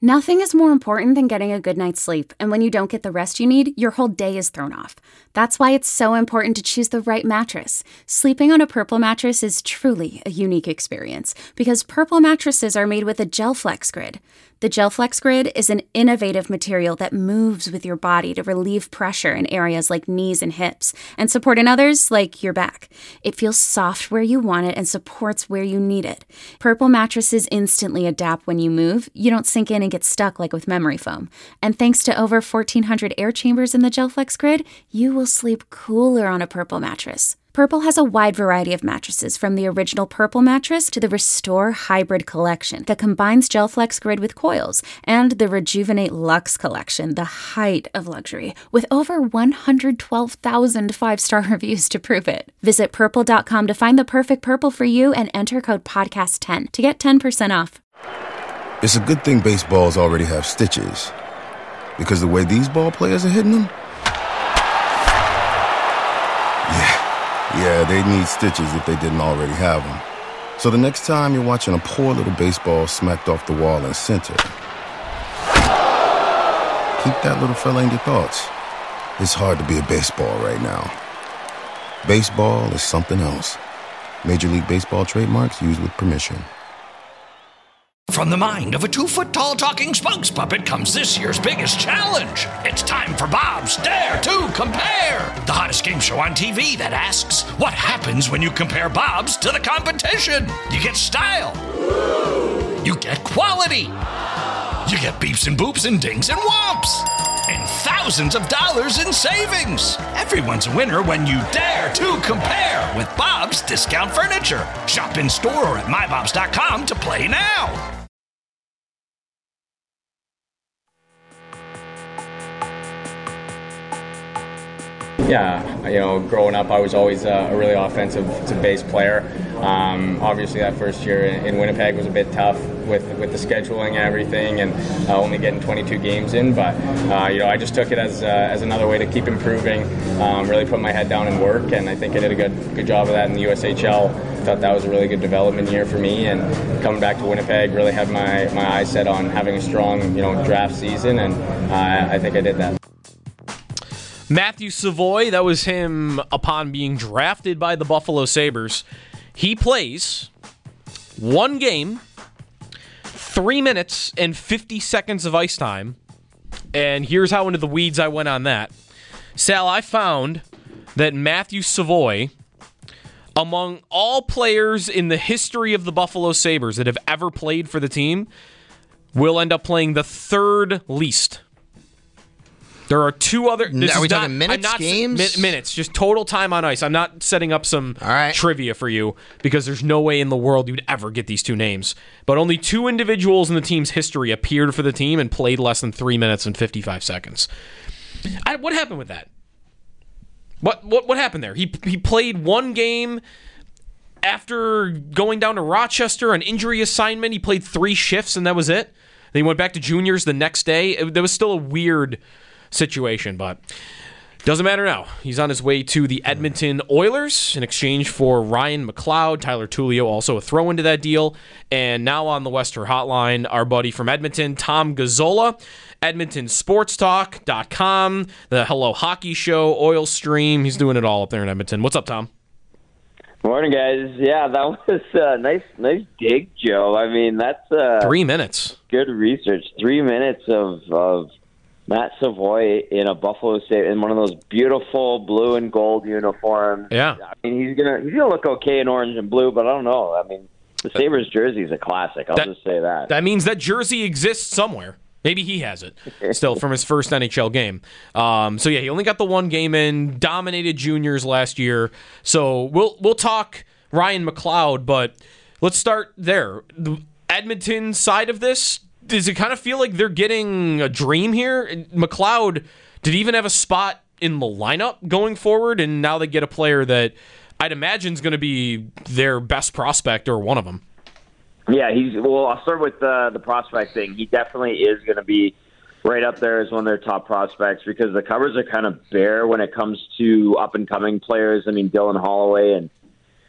Nothing is more important than getting a good night's sleep, and when you don't get the rest you need, your whole day is thrown off. That's why it's so important to choose the right mattress. Sleeping on a Purple mattress is truly a unique experience, because Purple mattresses are made with a GelFlex Grid. The GelFlex Grid is an innovative material that moves with your body to relieve pressure in areas like knees and hips, and support in others like your back. It feels soft where you want it and supports where you need it. Purple mattresses instantly adapt when you move. You don't sink in and get stuck like with memory foam. And thanks to over 1,400 air chambers in the GelFlex Grid, you will sleep cooler on a Purple mattress. Purple has a wide variety of mattresses, from the original Purple mattress to the Restore Hybrid collection that combines GelFlex Grid with coils, and the Rejuvenate Luxe collection, the height of luxury, with over 112,000 five-star reviews to prove it. Visit Purple.com to find the perfect Purple for you and enter code PODCAST10 to get 10% off. It's a good thing baseballs already have stitches, because the way these ball players are hitting them, yeah, they need stitches if they didn't already have them. So the next time you're watching a poor little baseball smacked off the wall in center, keep that little fella in your thoughts. It's hard to be a baseball right now. Baseball is something else. Major League Baseball trademarks used with permission. From the mind of a 2-foot-tall talking spokes puppet comes this year's biggest challenge. It's time for Bob's Dare to Compare, the hottest game show on TV that asks, what happens when you compare Bob's to the competition? You get style. You get quality. You get beeps and boops and dings and whomps. And thousands of dollars in savings. Everyone's a winner when you dare to compare with Bob's Discount Furniture. Shop in store or at mybobs.com to play now. Yeah, growing up, I was always a really offensive base player. Obviously, that first year in Winnipeg was a bit tough with the scheduling and everything, and only getting 22 games in. But I just took it as another way to keep improving. Really put my head down and work, and I think I did a good job of that in the USHL. Thought that was a really good development year for me, and coming back to Winnipeg, really had my eyes set on having a strong draft season, and I think I did that. Matthew Savoie, that was him upon being drafted by the Buffalo Sabres. He plays one game, 3 minutes and 50 seconds of ice time. And here's how into the weeds I went on that. Sal, I found that Matthew Savoie, among all players in the history of the Buffalo Sabres that have ever played for the team, will end up playing the third least. There are two other... Are we talking minutes, games? Minutes, just total time on ice. I'm not setting up some trivia for you, because there's no way in the world you'd ever get these two names. But only two individuals in the team's history appeared for the team and played less than 3 minutes and 55 seconds. What happened with that? What happened there? He played one game after going down to Rochester, an injury assignment. He played 3 shifts, and that was it. Then he went back to juniors the next day. There was still a weird situation, but doesn't matter now. He's on his way to the Edmonton Oilers in exchange for Ryan McLeod. Tyler Tullio also a throw into that deal. And now on the Western Hotline, our buddy from Edmonton, Tom Gazzola, EdmontonSportsTalk.com, the Hello Hockey Show, Oil Stream. He's doing it all up there in Edmonton. What's up, Tom? Morning, guys. Yeah, that was nice dig, Joe. I mean, that's 3 minutes. Good research. 3 minutes of Matt Savoie in a Buffalo State in one of those beautiful blue and gold uniforms. Yeah, I mean he's gonna look okay in orange and blue, but I don't know. I mean the Sabres jersey is a classic. I'll just say that. That means that jersey exists somewhere. Maybe he has it still from his first NHL game. So yeah, he only got the one game in. Dominated juniors last year. So we'll talk Ryan McLeod, but let's start there. The Edmonton side of this. Does it kind of feel like they're getting a dream here? McLeod, did he even have a spot in the lineup going forward? And now they get a player that I'd imagine is going to be their best prospect or one of them. Yeah, I'll start with the prospect thing. He definitely is going to be right up there as one of their top prospects, because the covers are kind of bare when it comes to up-and-coming players. I mean, Dylan Holloway and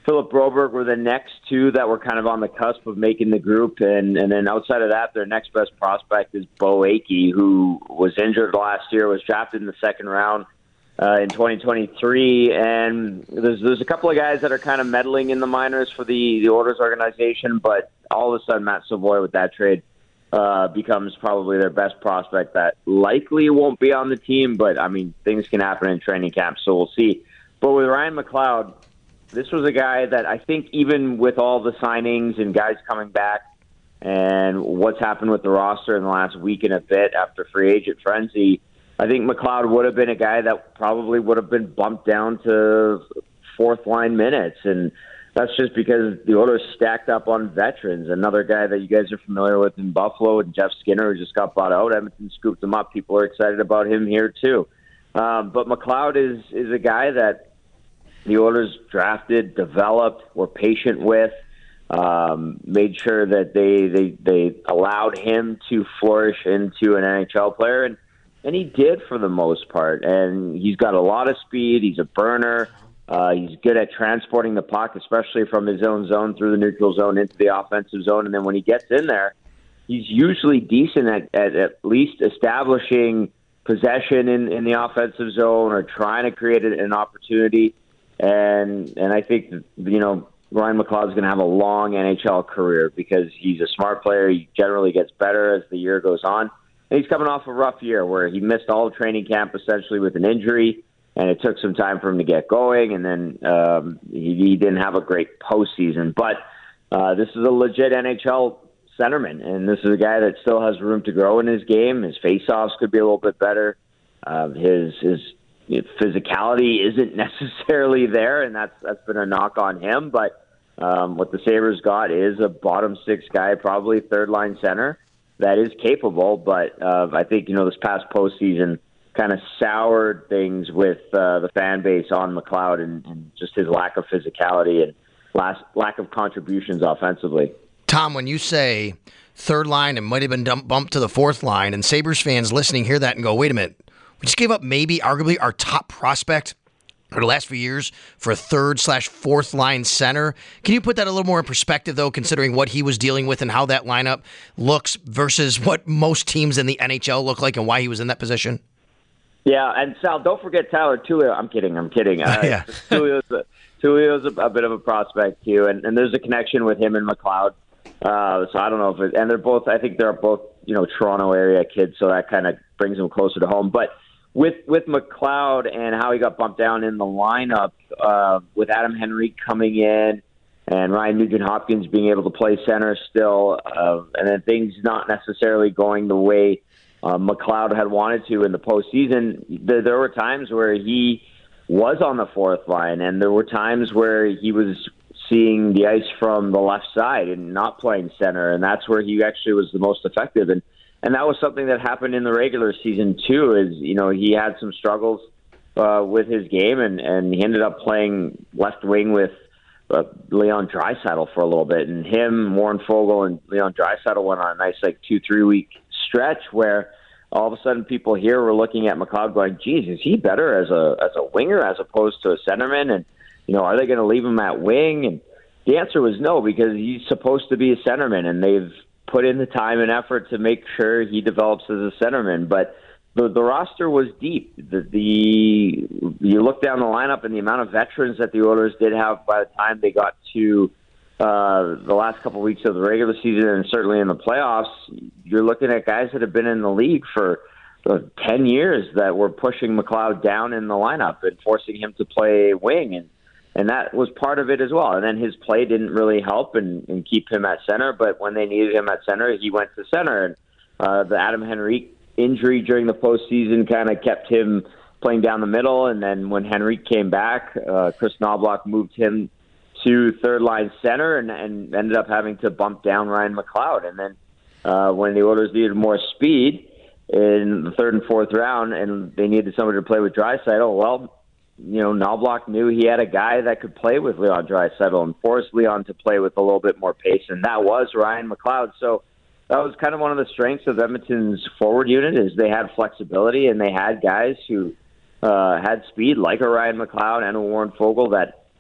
Philip Broberg were the next two that were kind of on the cusp of making the group. And then outside of that, their next best prospect is Bo Akey, who was injured last year, was drafted in the second round in 2023. And there's a couple of guys that are kind of meddling in the minors for the Oilers organization, but all of a sudden Matt Savoy with that trade becomes probably their best prospect that likely won't be on the team. But, I mean, things can happen in training camp, so we'll see. But with Ryan McLeod, this was a guy that I think even with all the signings and guys coming back and what's happened with the roster in the last week and a bit after free agent frenzy, I think McLeod would have been a guy that probably would have been bumped down to fourth-line minutes. And that's just because the Oilers stacked up on veterans. Another guy that you guys are familiar with in Buffalo, and Jeff Skinner, who just got bought out. Edmonton scooped him up. People are excited about him here too. But McLeod is a guy that the Oilers drafted, developed, were patient with, made sure that they allowed him to flourish into an NHL player, and he did for the most part. And he's got a lot of speed. He's a burner. He's good at transporting the puck, especially from his own zone through the neutral zone into the offensive zone. And then when he gets in there, he's usually decent at least establishing possession in the offensive zone or trying to create an opportunity. And I think, Ryan McLeod's going to have a long NHL career because he's a smart player. He generally gets better as the year goes on. And he's coming off a rough year where he missed all of training camp essentially with an injury, and it took some time for him to get going, and then he didn't have a great postseason. But this is a legit NHL centerman, and this is a guy that still has room to grow in his game. His faceoffs could be a little bit better. His physicality isn't necessarily there, and that's been a knock on him. But what the Sabres got is a bottom six guy, probably third-line center, that is capable. But I think, this past postseason kind of soured things with the fan base on McLeod and just his lack of physicality and lack of contributions offensively. Tom, when you say third line and might have been bumped to the fourth line, and Sabres fans listening hear that and go, wait a minute, we just gave up maybe arguably our top prospect for the last few years for a third/fourth line center. Can you put that a little more in perspective, though, considering what he was dealing with and how that lineup looks versus what most teams in the NHL look like and why he was in that position? Yeah, and Sal, don't forget Tyler Tullio. I'm kidding. Yeah. Tullio's a bit of a prospect too, and there's a connection with him and McLeod. So I don't know if and I think they're both Toronto area kids, so that kind of brings them closer to home. But with McLeod and how he got bumped down in the lineup, with Adam Henrique coming in and Ryan Nugent-Hopkins being able to play center still, and then things not necessarily going the way McLeod had wanted to in the postseason, there were times where he was on the fourth line, and there were times where he was seeing the ice from the left side and not playing center, and that's where he actually was the most effective. And that was something that happened in the regular season too. Is he had some struggles with his game, and he ended up playing left wing with Leon Draisaitl for a little bit, and him, Warren Foegele, and Leon Draisaitl went on a nice 2-3 week stretch where all of a sudden people here were looking at McLeod going, geez, is he better as a winger as opposed to a centerman? And are they going to leave him at wing? And the answer was no, because he's supposed to be a centerman, and they've put in the time and effort to make sure he develops as a centerman. But the roster was deep. You look down the lineup and the amount of veterans that the Oilers did have by the time they got to the last couple of weeks of the regular season, and certainly in the playoffs, you're looking at guys that have been in the league for 10 years that were pushing McLeod down in the lineup and forcing him to play wing. And that was part of it as well. And then his play didn't really help and keep him at center. But when they needed him at center, he went to center. And the Adam Henrique injury during the postseason kind of kept him playing down the middle. And then when Henrique came back, Chris Knobloch moved him to third-line center and ended up having to bump down Ryan McLeod. And then when the Oilers needed more speed in the third and fourth round and they needed somebody to play with Draisaitl, well, Knobloch knew he had a guy that could play with Leon Draisaitl and forced Leon to play with a little bit more pace, and that was Ryan McLeod. So that was kind of one of the strengths of Edmonton's forward unit, is they had flexibility and they had guys who had speed, like a Ryan McLeod and a Warren Foegele, that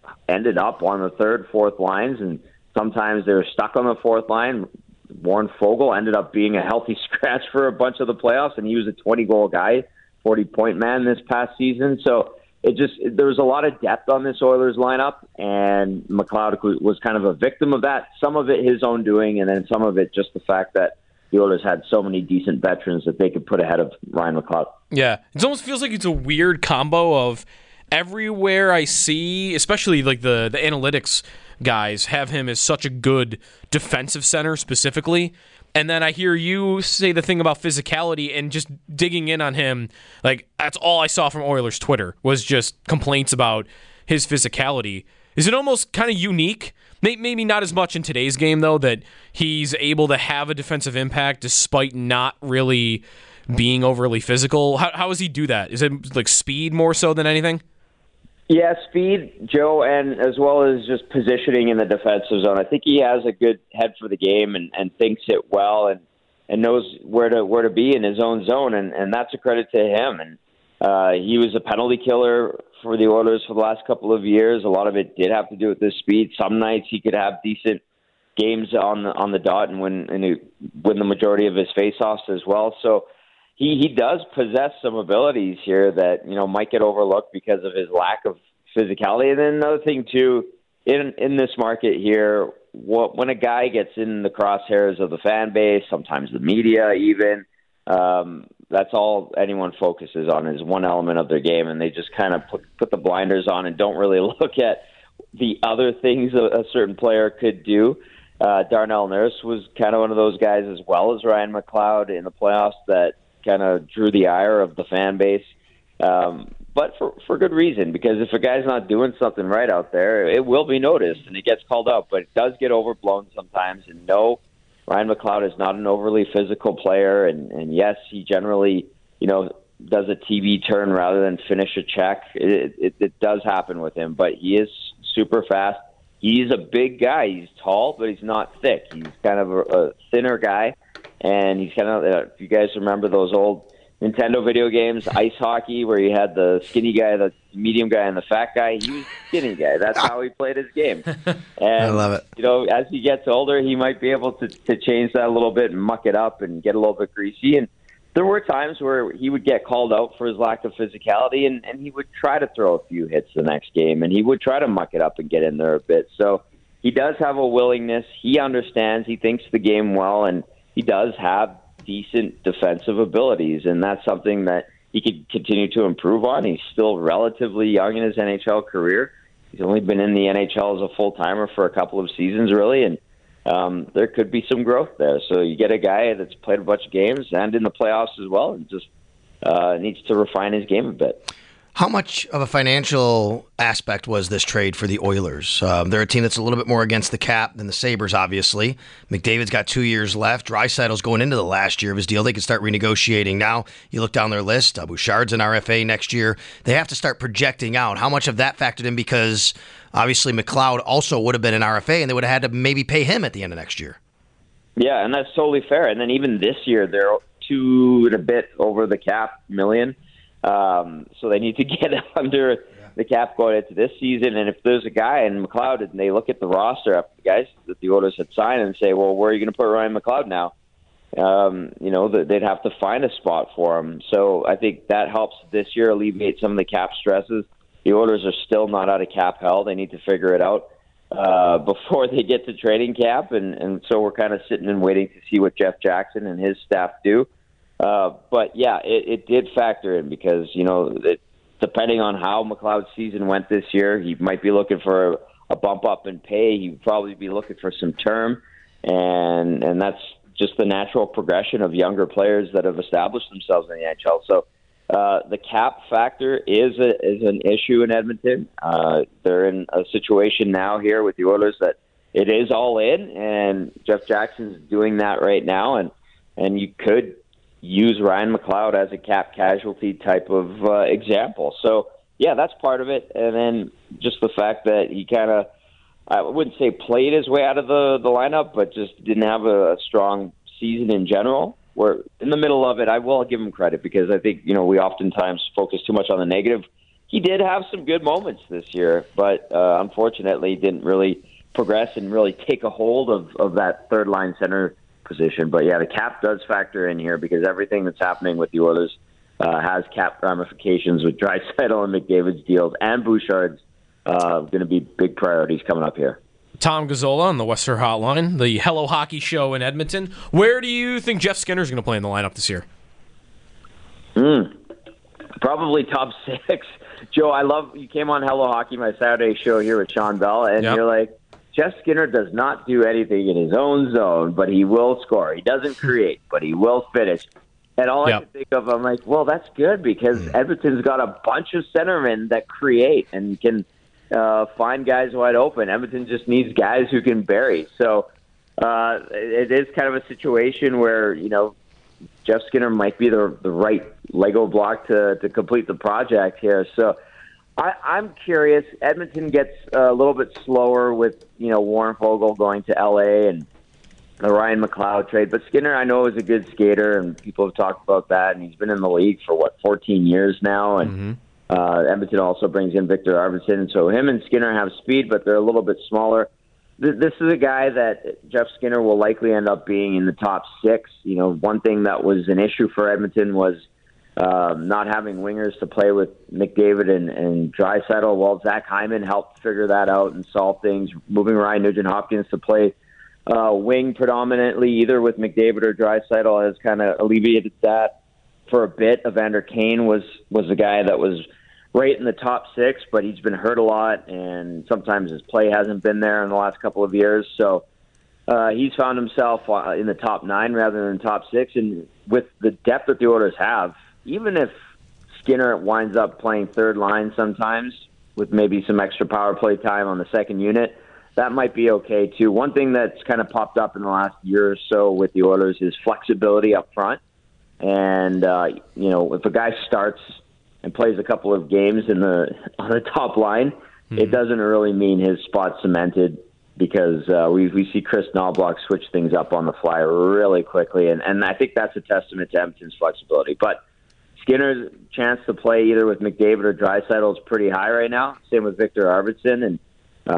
ended up on the third, fourth lines, and sometimes they're stuck on the fourth line. Warren Foegele ended up being a healthy scratch for a bunch of the playoffs, and he was a 20-goal guy, 40-point man this past season. So there was a lot of depth on this Oilers lineup, and McLeod was kind of a victim of that. Some of it his own doing, and then some of it just the fact that the Oilers had so many decent veterans that they could put ahead of Ryan McLeod. Yeah, it almost feels like it's a weird combo of everywhere I see, especially like the analytics guys have him as such a good defensive center specifically. And then I hear you say the thing about physicality and just digging in on him. Like, that's all I saw from Oilers Twitter was just complaints about his physicality. Is it almost kind of unique? Maybe not as much in today's game, though, that he's able to have a defensive impact despite not really being overly physical. How does he do that? Is it like speed more so than anything? Yeah, speed, Joe, and as well as just positioning in the defensive zone. I think he has a good head for the game and thinks it well and knows where to be in his own zone, and that's a credit to him. And he was a penalty killer for the Oilers for the last couple of years. A lot of it did have to do with his speed. Some nights he could have decent games on the dot and win the majority of his faceoffs as well. So he does possess some abilities here that, might get overlooked because of his lack of physicality. And then another thing too, in this market here, when a guy gets in the crosshairs of the fan base, sometimes the media even, that's all anyone focuses on is one element of their game, and they just kind of put the blinders on and don't really look at the other things a certain player could do. Darnell Nurse was kind of one of those guys, as well as Ryan McLeod in the playoffs, that kind of drew the ire of the fan base. But for good reason, because if a guy's not doing something right out there, it will be noticed and it gets called out, but it does get overblown sometimes. And no, Ryan McLeod is not an overly physical player. And yes, he generally, does a TV turn rather than finish a check. It does happen with him, but he is super fast. He's a big guy. He's tall, but he's not thick. He's kind of a thinner guy. And he's kind of, if you guys remember those old Nintendo video games, ice hockey, where you had the skinny guy, the medium guy, and the fat guy. He was the skinny guy. That's how he played his game. And, I love it. As he gets older, he might be able to change that a little bit and muck it up and get a little bit greasy. And there were times where he would get called out for his lack of physicality, and he would try to throw a few hits the next game, and he would try to muck it up and get in there a bit. So he does have a willingness. He understands. He thinks the game well, and he does have decent defensive abilities, and that's something that he could continue to improve on. He's still relatively young in his NHL career. He's only been in the NHL as a full-timer for a couple of seasons, really, and there could be some growth there. So you get a guy that's played a bunch of games and in the playoffs as well, and just needs to refine his game a bit. How much of a financial aspect was this trade for the Oilers? They're a team that's a little bit more against the cap than the Sabres, obviously. McDavid's got 2 years left. Draisaitl's going into the last year of his deal. They can start renegotiating now. You look down their list. Bouchard's an RFA next year. They have to start projecting out. How much of that factored in? Because obviously McLeod also would have been an RFA, and they would have had to maybe pay him at the end of next year. Yeah, and that's totally fair. And then even this year, they're $2 and a bit over the cap million. So they need to get under the cap going into this season. And if there's a guy in McLeod and they look at the roster after the guys that the Oilers had signed and say, well, where are you going to put Ryan McLeod now? They'd have to find a spot for him. So I think that helps this year alleviate some of the cap stresses. The Oilers are still not out of cap hell. They need to figure it out before they get to training cap. And so we're kind of sitting and waiting to see what Jeff Jackson and his staff do. But yeah, it did factor in because, depending on how McLeod's season went this year, he might be looking for a bump up in pay. He'd probably be looking for some term. And that's just the natural progression of younger players that have established themselves in the NHL. So the cap factor is an issue in Edmonton. They're in a situation now here with the Oilers that it is all in, and Jeff Jackson's doing that right now. And you could use Ryan McLeod as a cap casualty type of example. So, yeah, that's part of it. And then just the fact that he kind of, I wouldn't say played his way out of the lineup, but just didn't have a strong season in general. We're in the middle of it. I will give him credit because I think, we oftentimes focus too much on the negative. he did have some good moments this year, but unfortunately didn't really progress and really take a hold of that third line center position. But yeah, the cap does factor in here because everything that's happening with the Oilers has cap ramifications with Draisaitl and McDavid's deals, and Bouchard's going to be big priorities coming up here. Tom Gazzola on the Western Hotline, the Hello Hockey Show in Edmonton. Where do you think Jeff Skinner's going to play in the lineup this year? Probably top 6. Joe, I love you came on Hello Hockey, my Saturday show here with Sean Bell, and you're like, Jeff Skinner does not do anything in his own zone, but he will score. He doesn't create, but he will finish. And all I can think of, I'm like, well, that's good because Edmonton's got a bunch of centermen that create and can find guys wide open. Edmonton just needs guys who can bury. So it is kind of a situation where, Jeff Skinner might be the right Lego block to complete the project here. So I'm curious. Edmonton gets a little bit slower with, Warren Fogle going to L.A. and the Ryan McLeod trade. But Skinner, I know, is a good skater, and people have talked about that. And he's been in the league for, 14 years now. And Edmonton also brings in Victor Arvidsson. So him and Skinner have speed, but they're a little bit smaller. This is a guy that Jeff Skinner will likely end up being in the top 6. One thing that was an issue for Edmonton was not having wingers to play with McDavid and Draisaitl. Well, Zach Hyman helped figure that out and solve things, moving Ryan Nugent-Hopkins to play wing predominantly, either with McDavid or Draisaitl, has kind of alleviated that for a bit. Evander Kane was the guy that was right in the top 6, but he's been hurt a lot, and sometimes his play hasn't been there in the last couple of years. So he's found himself in the top 9 rather than top 6. And with the depth that the Oilers have, even if Skinner winds up playing third line sometimes with maybe some extra power play time on the second unit, that might be okay too. One thing that's kind of popped up in the last year or so with the Oilers is flexibility up front. And, if a guy starts and plays a couple of games on the top line, it doesn't really mean his spot's cemented because we see Chris Knoblauch switch things up on the fly really quickly, and I think that's a testament to Edmonton's flexibility. But Skinner's chance to play either with McDavid or Draisaitl is pretty high right now. Same with Victor Arvidsson, and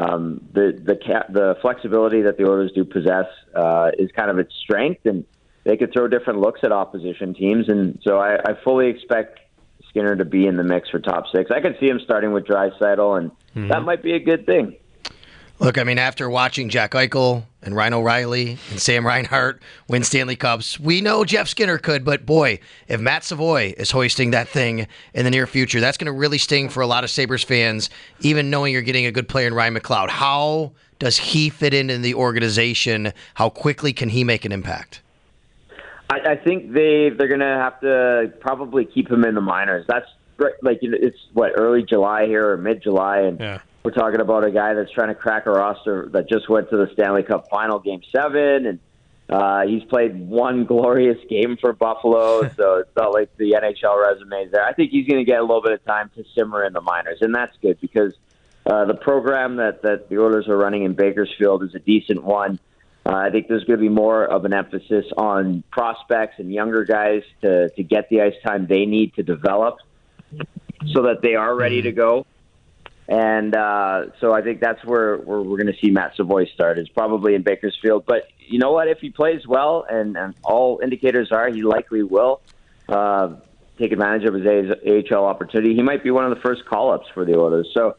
the flexibility that the Oilers do possess is kind of its strength, and they could throw different looks at opposition teams, and so I fully expect Skinner to be in the mix for top 6. I could see him starting with Draisaitl, and that might be a good thing. Look, after watching Jack Eichel and Ryan O'Reilly and Sam Reinhart win Stanley Cups, we know Jeff Skinner could, but boy, if Matt Savoy is hoisting that thing in the near future, that's going to really sting for a lot of Sabres fans, even knowing you're getting a good player in Ryan McLeod. How does he fit into the organization? How quickly can he make an impact? I think they're going to have to probably keep him in the minors. That's it's early July here or mid-July, and we're talking about a guy that's trying to crack a roster that just went to the Stanley Cup Final Game 7, and he's played one glorious game for Buffalo, so it's not like the NHL resume is there. I think he's going to get a little bit of time to simmer in the minors, and that's good because the program that the Oilers are running in Bakersfield is a decent one. I think there's going to be more of an emphasis on prospects and younger guys to get the ice time they need to develop so that they are ready to go. And so I think that's where we're going to see Matt Savoy start, is probably in Bakersfield. But you know what? If he plays well, and all indicators are he likely will take advantage of his AHL opportunity, he might be one of the first call-ups for the Oilers. So,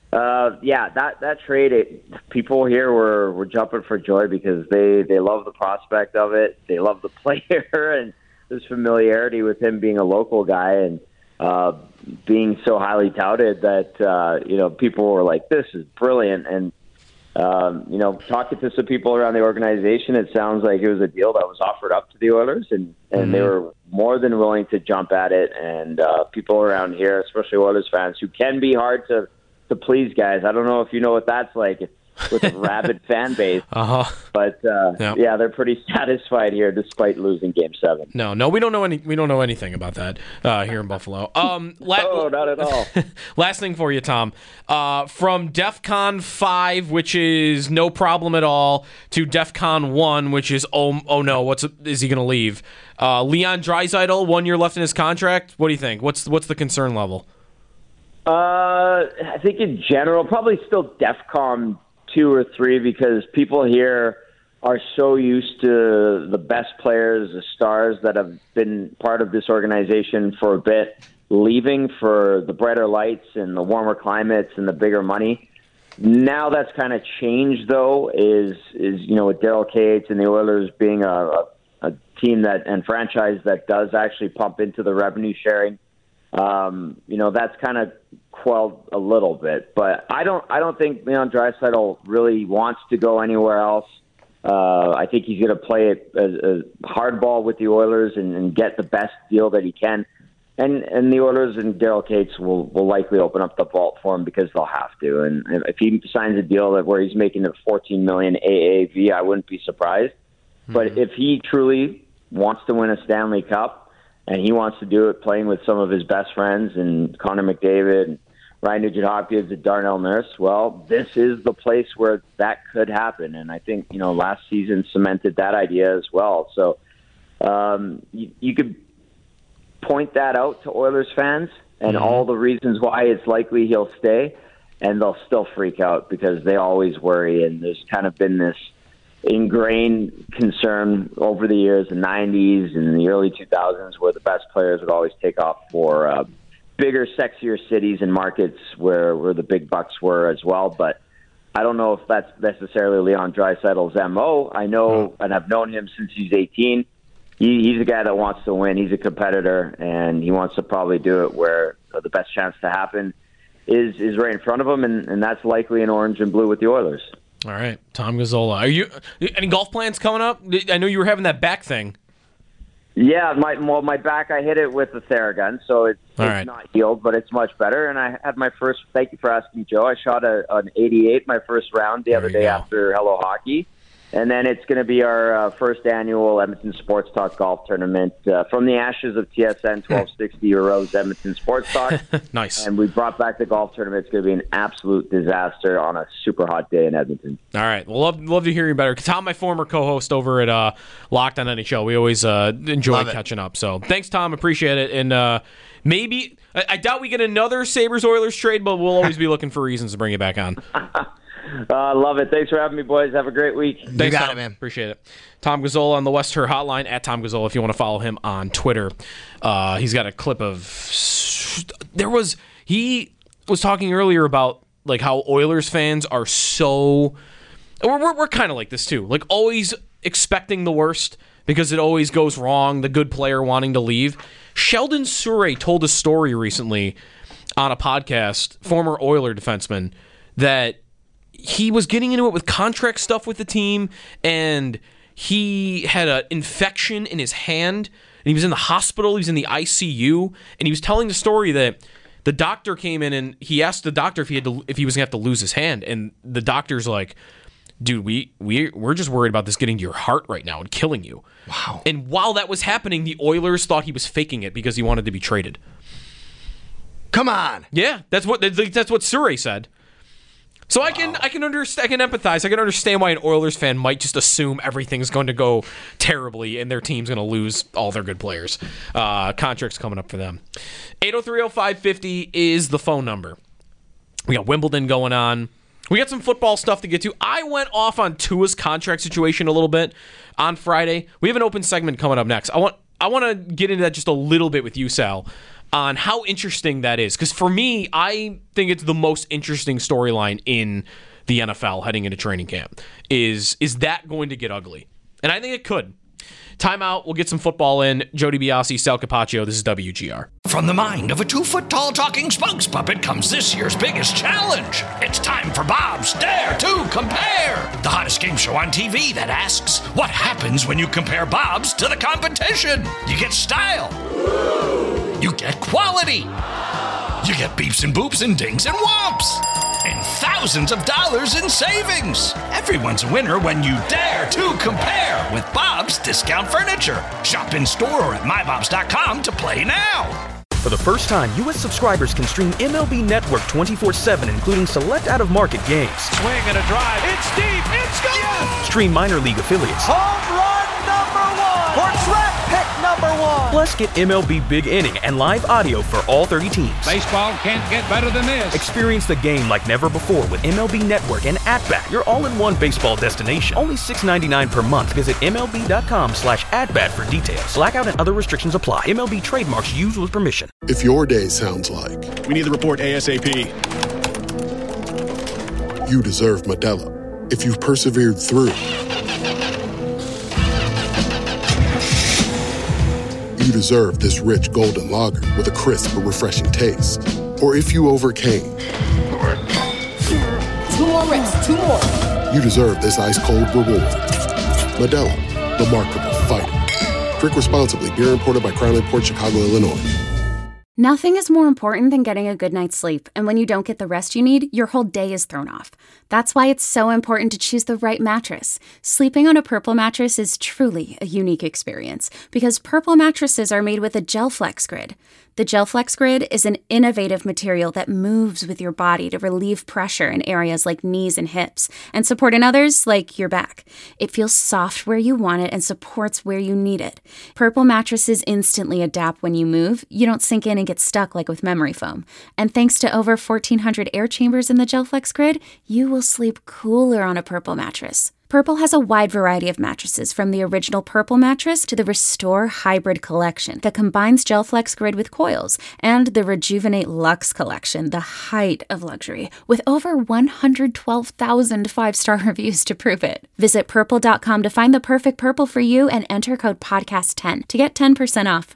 that trade, people here were jumping for joy because they love the prospect of it. They love the player, and there's familiarity with him being a local guy and being so highly touted that people were like, "This is brilliant." And talking to some people around the organization, it sounds like it was a deal that was offered up to the Oilers, and they were more than willing to jump at it. And people around here, especially Oilers fans, who can be hard to please, guys. I don't know if you know what that's like with a rabid fan base. But they're pretty satisfied here despite losing Game 7. No, we don't know anything about that here in Buffalo. No, not at all. Last thing for you, Tom. From DEFCON 5, which is no problem at all, to DEFCON 1, which is oh no, is he going to leave? Leon Draisaitl, 1 year left in his contract. What do you think? What's the concern level? I think in general, probably still DEFCON 2 or 3, because people here are so used to the best players, the stars that have been part of this organization for a bit, leaving for the brighter lights and the warmer climates and the bigger money. Now that's kind of changed, though, is with Daryl Katz and the Oilers being a team that and franchise that does actually pump into the revenue sharing. That's kind of quelled a little bit, but I don't think Leon Draisaitl really wants to go anywhere else. I think he's going to play it as a hardball with the Oilers and get the best deal that he can. And the Oilers and Daryl Katz will likely open up the vault for him because they'll have to. And if he signs a deal where he's making a $14 million AAV, I wouldn't be surprised. Mm-hmm. But if he truly wants to win a Stanley Cup and he wants to do it playing with some of his best friends and Connor McDavid and Ryan Nugent-Hopkins and Darnell Nurse, well, this is the place where that could happen. And I think, last season cemented that idea as well. So you could point that out to Oilers fans and all the reasons why it's likely he'll stay, and they'll still freak out because they always worry. And there's kind of been this ingrained concern over the years, the 90s and the early 2000s, where the best players would always take off for bigger, sexier cities and markets where the big bucks were as well. But I don't know if that's necessarily Leon Draisaitl's MO. I know, and I've known him since he's 18. He's a guy that wants to win. He's a competitor, and he wants to probably do it where the best chance to happen is right in front of him, and that's likely in orange and blue with the Oilers. All right, Tom Gazzola. Are you any golf plans coming up? I know you were having that back thing. Yeah, my back, I hit it with the Theragun, so it's not healed, but it's much better. And I had my first, thank you for asking, Joe, I shot an 88 my first round the other day after Hello Hockey. And then it's going to be our first annual Edmonton Sports Talk golf tournament from the ashes of TSN 1260 Euros Edmonton Sports Talk. Nice. And we brought back the golf tournament. It's going to be an absolute disaster on a super hot day in Edmonton. All right. Well, love to hear you better. Tom, my former co-host over at Locked on NHL, we always enjoy catching up. So thanks, Tom. Appreciate it. And maybe I doubt we get another Sabres-Oilers trade, but we'll always be looking for reasons to bring you back on. Love it. Thanks for having me, boys. Have a great week. Thanks, you got Tom. It, man. Appreciate it. Tom Gazzola on the West Her Hotline, at Tom Gazzola if you want to follow him on Twitter. He's got a clip of... He was talking earlier about like how Oilers fans are so... We're kind of like this too. Like always expecting the worst because it always goes wrong, the good player wanting to leave. Sheldon Souray told a story recently on a podcast, former Oiler defenseman, that he was getting into it with contract stuff with the team, and he had an infection in his hand, and he was in the hospital, he was in the ICU, and he was telling the story that the doctor came in and he asked the doctor if he was going to have to lose his hand, and the doctor's like, dude, we're just worried about this getting to your heart right now and killing you. Wow. And while that was happening, the Oilers thought he was faking it because he wanted to be traded. Come on. Yeah, that's what Souray said. So I can understand, I can empathize. I can understand why an Oilers fan might just assume everything's going to go terribly and their team's going to lose all their good players. Contracts coming up for them. 803-0550 is the phone number. We got Wimbledon going on. We got some football stuff to get to. I went off on Tua's contract situation a little bit on Friday. We have an open segment coming up next. I want to get into that just a little bit with you, Sal, on how interesting that is. Because for me, I think it's the most interesting storyline in the NFL heading into training camp. Is that going to get ugly? And I think it could. Timeout. We'll get some football in. Jody Biasi, Sal Capaccio. This is WGR. From the mind of a 2-foot-tall talking spokes puppet comes this year's biggest challenge. It's time for Bob's Dare to Compare, the hottest game show on TV that asks, what happens when you compare Bob's to the competition? You get style. You get quality. You get beeps and boops and dings and whomps. And thousands of dollars in savings. Everyone's a winner when you dare to compare with Bob's Discount Furniture. Shop in store or at mybobs.com to play now. For the first time, U.S. subscribers can stream MLB Network 24/7, including select out-of-market games. Swing and a drive. It's deep. It's gone. Stream minor league affiliates. Home run number 1. For draft pick number #1. Plus, get MLB Big Inning and live audio for all 30 teams. Baseball can't get better than this. Experience the game like never before with MLB Network and At-Bat, your all-in-one baseball destination. Only $6.99 per month. Visit MLB.com/at-bat for details. Blackout and other restrictions apply. MLB trademarks used with permission. If your day sounds like, we need the report ASAP, you deserve Modelo. If you've persevered through, you deserve this rich golden lager with a crisp but refreshing taste. Or if you overcame. 2 more reps, 2 more. You deserve this ice-cold reward. Modelo, the Remarkable Fighter. Drink responsibly. Beer imported by Crown Imports, Chicago, Illinois. Nothing is more important than getting a good night's sleep, and when you don't get the rest you need, your whole day is thrown off. That's why it's so important to choose the right mattress. Sleeping on a Purple mattress is truly a unique experience, because Purple mattresses are made with a GelFlex Grid. The GelFlex Grid is an innovative material that moves with your body to relieve pressure in areas like knees and hips, and support in others like your back. It feels soft where you want it and supports where you need it. Purple mattresses instantly adapt when you move. You don't sink in and get stuck like with memory foam. And thanks to over 1,400 air chambers in the GelFlex Grid, you will sleep cooler on a Purple mattress. Purple has a wide variety of mattresses, from the original Purple mattress to the Restore Hybrid collection that combines GelFlex Grid with coils, and the Rejuvenate Luxe collection, the height of luxury, with over 112,000 5-star reviews to prove it. Visit Purple.com to find the perfect Purple for you and enter code PODCAST10 to get 10% off.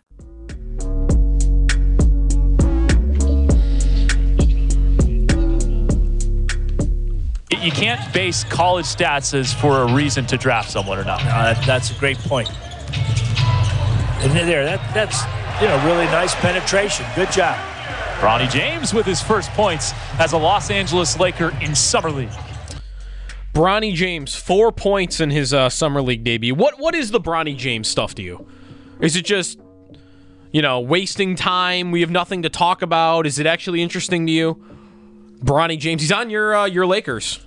You can't base college stats as for a reason to draft someone or not. No, that's a great point. And that's really nice penetration. Good job. Bronny James with his first points as a Los Angeles Laker in Summer League. Bronny James, 4 points in his Summer League debut. What is the Bronny James stuff to you? Is it just, wasting time? We have nothing to talk about. Is it actually interesting to you? Bronny James, he's on your Lakers.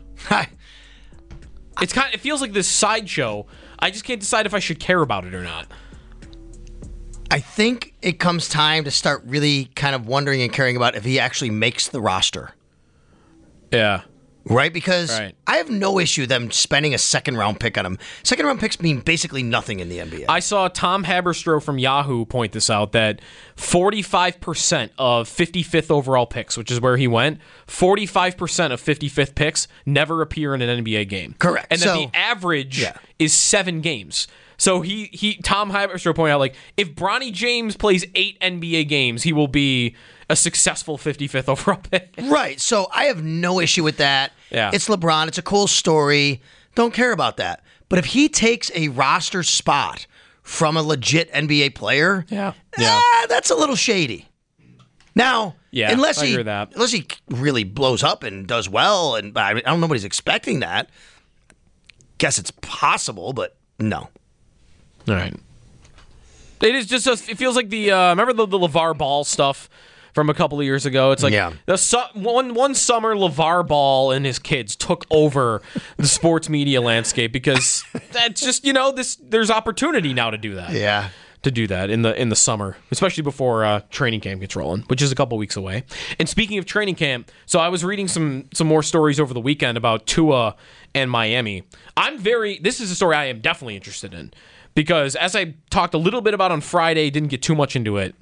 It feels like this sideshow. I just can't decide if I should care about it or not. I think it comes time to start really kind of wondering and caring about if he actually makes the roster. Yeah. Right? Because I have no issue them spending a second-round pick on him. Second-round picks mean basically nothing in the NBA. I saw Tom Haberstroh from Yahoo point this out, that 45% of 55th overall picks, which is where he went, 45% of 55th picks never appear in an NBA game. Correct. And that the average is 7 games. So Tom Haberstroh pointed out, if Bronny James plays 8 NBA games, he will be a successful 55th overall pick. Right. So I have no issue with that. Yeah. It's LeBron. It's a cool story. Don't care about that. But if he takes a roster spot from a legit NBA player, that's a little shady. Now, unless he really blows up and does well, and I don't know nobody's expecting that. Guess it's possible, but no. All right. It is just it feels like the remember the LeVar Ball stuff from a couple of years ago. It's like one summer LeVar Ball and his kids took over the sports media landscape, because that's just there's opportunity now to do that. Yeah. To do that in the summer, especially before training camp gets rolling, which is a couple weeks away. And speaking of training camp, so I was reading some more stories over the weekend about Tua and Miami. This is a story I am definitely interested in, because as I talked a little bit about on Friday, didn't get too much into it.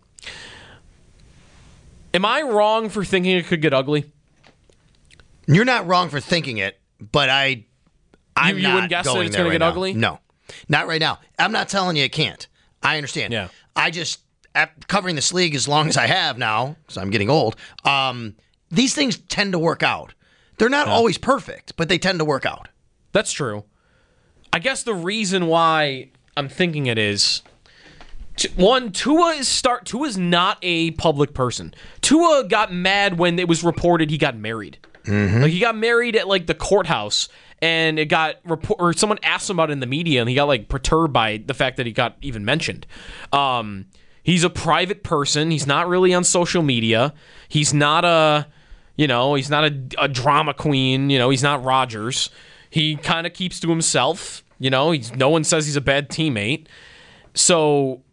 Am I wrong for thinking it could get ugly? You're not wrong for thinking it, but I'm you not wouldn't guess that it's going to get ugly? No, not right now. I'm not telling you it can't. I understand. Yeah. I just, covering this league as long as I have now, because I'm getting old, these things tend to work out. They're not always perfect, but they tend to work out. That's true. I guess the reason why I'm thinking it is, one, Tua is not a public person. Tua got mad when it was reported he got married. Mm-hmm. He got married at the courthouse, and it got or someone asked him about it in the media, and he got perturbed by the fact that he got even mentioned. He's a private person. He's not really on social media. He's not he's not a drama queen. He's not Rodgers. He kind of keeps to himself. No one says he's a bad teammate. So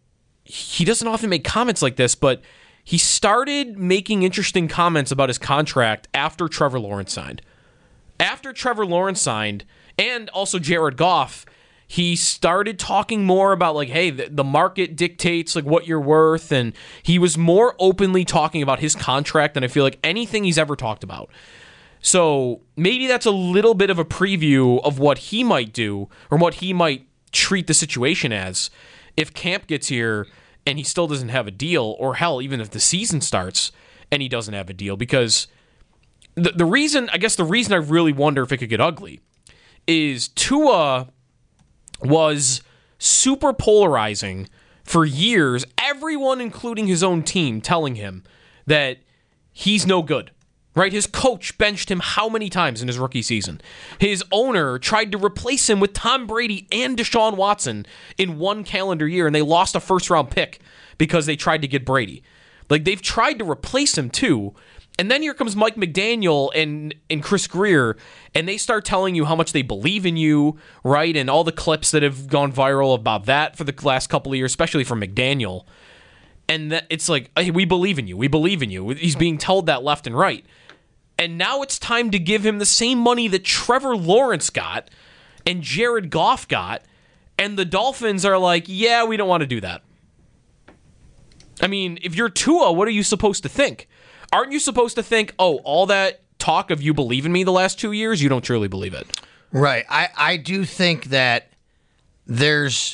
he doesn't often make comments like this, but he started making interesting comments about his contract after Trevor Lawrence signed. After Trevor Lawrence signed, and also Jared Goff, he started talking more about like, hey, the market dictates like what you're worth, and he was more openly talking about his contract than I feel like anything he's ever talked about. So maybe that's a little bit of a preview of what he might do or what he might treat the situation as if camp gets here and he still doesn't have a deal, or hell, even if the season starts and he doesn't have a deal. Because the reason I really wonder if it could get ugly is Tua was super polarizing for years, everyone, including his own team, telling him that he's no good. Right? His coach benched him how many times in his rookie season? His owner tried to replace him with Tom Brady and Deshaun Watson in one calendar year, and they lost a first-round pick because they tried to get Brady. Like, they've tried to replace him, too. And then here comes Mike McDaniel and Chris Greer, and they start telling you how much they believe in you, right? And all the clips that have gone viral about that for the last couple of years, especially from McDaniel. And it's like, hey, we believe in you. We believe in you. He's being told that left and right. And now it's time to give him the same money that Trevor Lawrence got and Jared Goff got. And the Dolphins are like, yeah, we don't want to do that. I mean, if you're Tua, what are you supposed to think? Aren't you supposed to think, oh, all that talk of you believe in me the last 2 years, you don't truly believe it? Right. I do think that the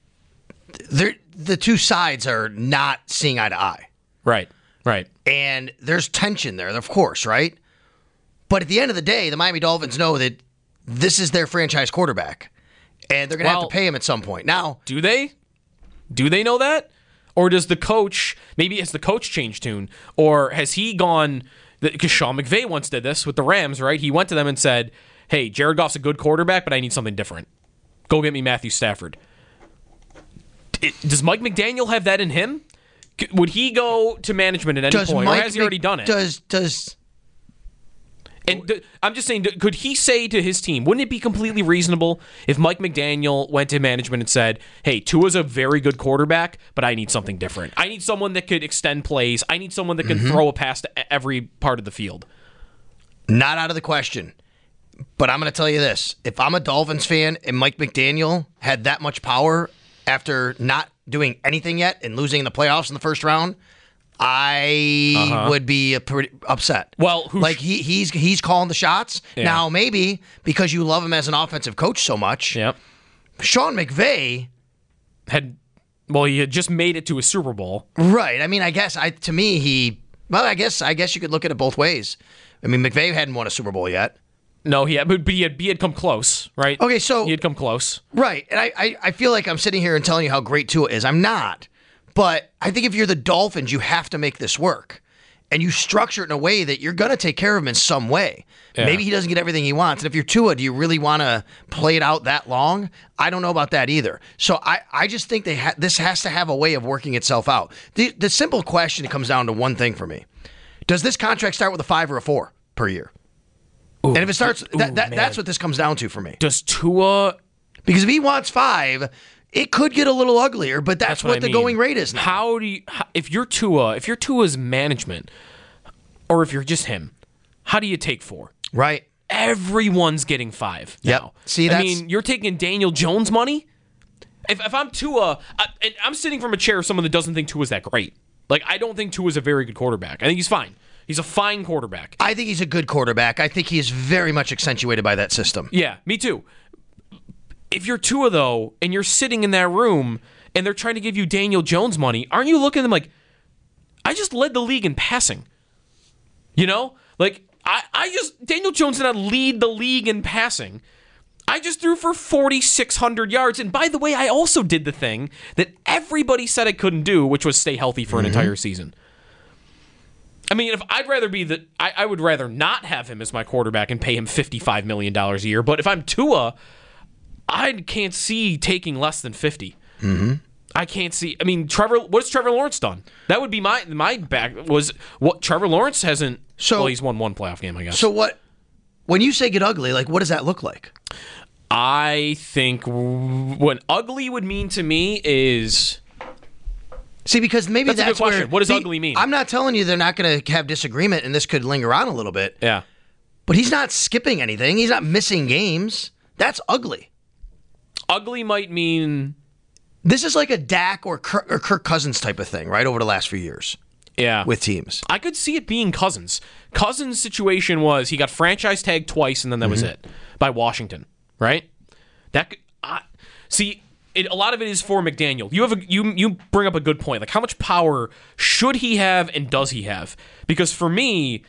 two sides are not seeing eye to eye. Right. And there's tension there, of course, right? But at the end of the day, the Miami Dolphins know that this is their franchise quarterback, and they're going to have to pay him at some point. Now, do they? Do they know that? Or does the coach, maybe has the coach changed tune? Or has he gone, because Sean McVay once did this with the Rams, right? He went to them and said, hey, Jared Goff's a good quarterback, but I need something different. Go get me Matthew Stafford. Does Mike McDaniel have that in him? Would he go to management at any point, or has he already done it? I'm just saying, could he say to his team, wouldn't it be completely reasonable if Mike McDaniel went to management and said, hey, Tua's a very good quarterback, but I need something different. I need someone that could extend plays. I need someone that can throw a pass to every part of the field. Not out of the question. But I'm going to tell you this. If I'm a Dolphins fan and Mike McDaniel had that much power after not doing anything yet and losing in the playoffs in the first round, I would be pretty upset. Well, he's calling the shots. Yeah. Now, maybe because you love him as an offensive coach so much, Sean McVay he had just made it to a Super Bowl. Right. I mean, I guess I guess you could look at it both ways. I mean, McVay hadn't won a Super Bowl yet. No, he had come close, right? Okay, so he had come close. Right. And I feel like I'm sitting here and telling you how great Tua is. I'm not. But I think if you're the Dolphins, you have to make this work. And you structure it in a way that you're going to take care of him in some way. Yeah. Maybe he doesn't get everything he wants. And if you're Tua, do you really want to play it out that long? I don't know about that either. So I just think this has to have a way of working itself out. The simple question comes down to one thing for me. Does this contract start with a 5 or a 4 per year? Ooh, and if it starts, that's what this comes down to for me. Does Tua... Because if he wants 5... it could get a little uglier, but that's what the going rate is now. If you're Tua's management, or if you're just him, how do you take 4? Right. Everyone's getting 5 now. Yep. See, I mean, you're taking Daniel Jones money? If I'm Tua, and I'm sitting from a chair of someone that doesn't think Tua's that great. Like, I don't think Tua's a very good quarterback. I think he's fine. He's a fine quarterback. I think he's a good quarterback. I think he is very much accentuated by that system. Yeah, me too. If you're Tua, though, and you're sitting in that room, and they're trying to give you Daniel Jones money, aren't you looking at them like, I just led the league in passing? You know? Like, Daniel Jones did not lead the league in passing. I just threw for 4,600 yards. And by the way, I also did the thing that everybody said I couldn't do, which was stay healthy for an entire season. I mean, if I'd rather be I would rather not have him as my quarterback and pay him $55 million a year. But if I'm Tua, I can't see taking less than 50. I can't see. I mean, what's Trevor Lawrence done? That would be my back. Was what Trevor Lawrence hasn't. Well, he's won one playoff game, I guess. So what? When you say get ugly, like what does that look like? I think what ugly would mean to me is See, because maybe that's a good question. where... What does ugly mean? I'm not telling you they're not going to have disagreement, and this could linger on a little bit. Yeah. But he's not skipping anything. He's not missing games. That's ugly. Ugly might mean... This is like a Dak or Kirk Cousins type of thing, right, over the last few years. Yeah. With teams. I could see it being Cousins. Cousins' situation was he got franchise tagged twice, and then that was it by Washington, right? A lot of it is for McDaniel. You bring up a good point. Like, how much power should he have, and does he have? Because for me,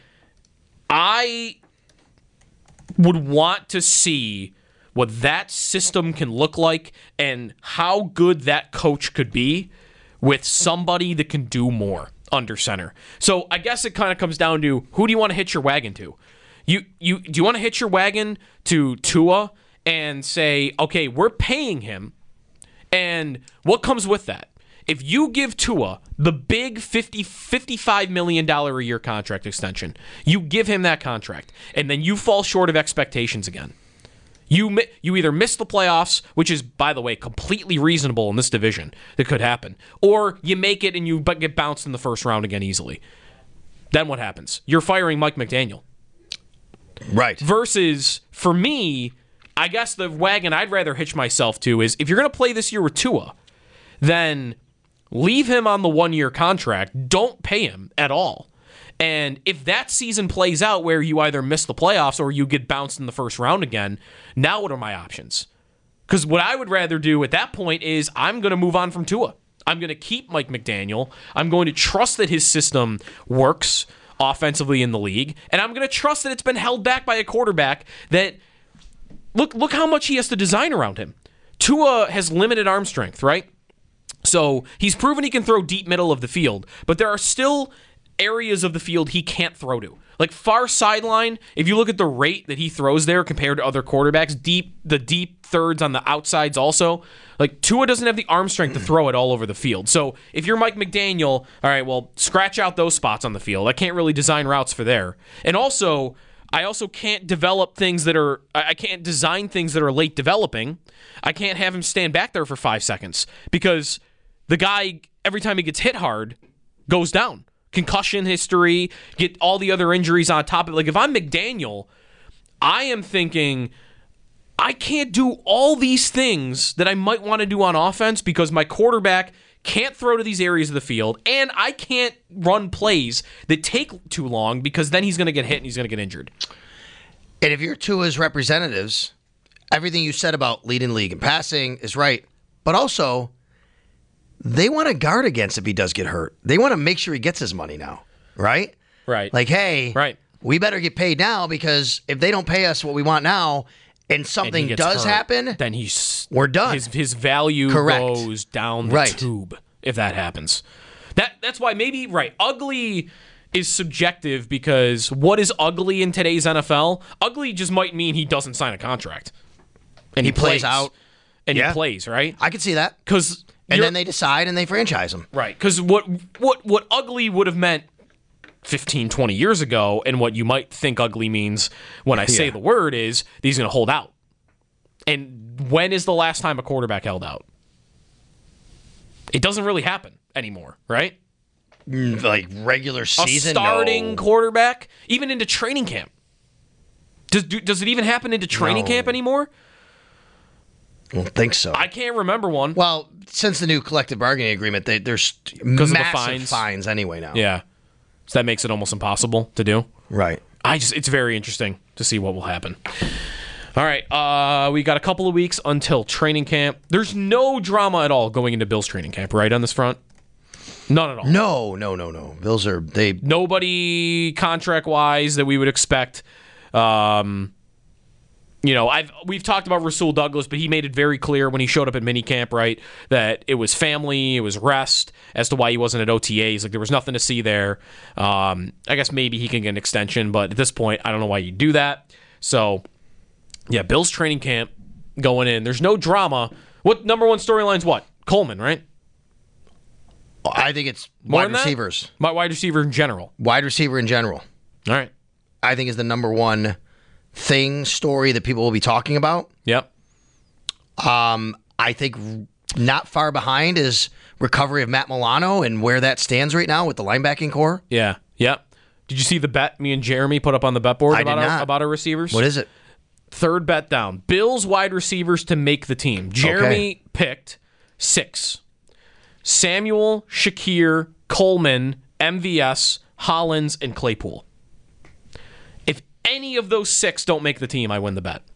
I would want to see what that system can look like and how good that coach could be with somebody that can do more under center. So I guess it kind of comes down to, who do you want to hitch your wagon to? Do you want to hitch your wagon to Tua and say, okay, we're paying him, and what comes with that? If you give Tua the big $55 million a year contract extension, you give him that contract, and then you fall short of expectations again. You either miss the playoffs, which is, by the way, completely reasonable in this division. That could happen. Or you make it and you get bounced in the first round again easily. Then what happens? You're firing Mike McDaniel. Right. Versus, for me, I guess the wagon I'd rather hitch myself to is, if you're going to play this year with Tua, then leave him on the 1-year contract. Don't pay him at all. And if that season plays out where you either miss the playoffs or you get bounced in the first round again, now what are my options? Because what I would rather do at that point is, I'm going to move on from Tua. I'm going to keep Mike McDaniel. I'm going to trust that his system works offensively in the league. And I'm going to trust that it's been held back by a quarterback that, look how much he has to design around him. Tua has limited arm strength, right? So he's proven he can throw deep middle of the field, but there are still areas of the field he can't throw to. Like far sideline, if you look at the rate that he throws there compared to other quarterbacks, the deep thirds on the outsides also, like Tua doesn't have the arm strength to throw it all over the field. So if you're Mike McDaniel, all right, well, scratch out those spots on the field. I can't really design routes for there. And also, I also can't I can't design things that are late developing. I can't have him stand back there for 5 seconds because the guy, every time he gets hit hard, goes down. Concussion history, get all the other injuries on top of it. Like, if I'm McDaniel, I am thinking, I can't do all these things that I might want to do on offense because my quarterback can't throw to these areas of the field, and I can't run plays that take too long because then he's going to get hit and he's going to get injured. And if you're Tua's representatives, everything you said about leading league and passing is right, but also they want to guard against if he does get hurt. They want to make sure he gets his money now, right? Right. Like, hey, right. We better get paid now because if they don't pay us what we want now and something does happen, then we're done. His value goes down the tube if that happens. That's why maybe, right, ugly is subjective because what is ugly in today's NFL? Ugly just might mean he doesn't sign a contract. And he plays out. And he plays, right? I could see that. And then they decide and they franchise him. Right, because what ugly would have meant 15, 20 years ago, and what you might think ugly means when I say the word is he's going to hold out. And when is the last time a quarterback held out? It doesn't really happen anymore, right? Like regular season? A starting quarterback, even into training camp. Does it even happen into training camp anymore? I don't think so. I can't remember one. Well, since the new collective bargaining agreement, there's massive fines anyway now. Yeah. So that makes it almost impossible to do. Right. It's very interesting to see what will happen. All right. We got a couple of weeks until training camp. There's no drama at all going into Bills training camp, right, on this front? None at all. No. Bills are... Nobody contract-wise that we would expect... we've talked about Rasul Douglas, but he made it very clear when he showed up at minicamp, right, that it was family, it was rest, as to why he wasn't at OTAs. Like, there was nothing to see there. I guess maybe he can get an extension, but at this point, I don't know why you do that. So, yeah, Bills training camp going in. There's no drama. What number one storyline's what? Coleman, right? I think it's wide receivers. My wide receiver in general. Wide receiver in general. All right. I think is the number one story that people will be talking about. Yep. I think not far behind is recovery of Matt Milano and where that stands right now with the linebacking core. Yeah. Yep. Did you see the bet me and Jeremy put up on the bet board about our receivers? What is it? Third bet down. Bills wide receivers to make the team. Jeremy picked 6. Samuel, Shakir, Coleman, MVS, Hollins, and Claypool. If any of those 6 don't make the team, I win the bet.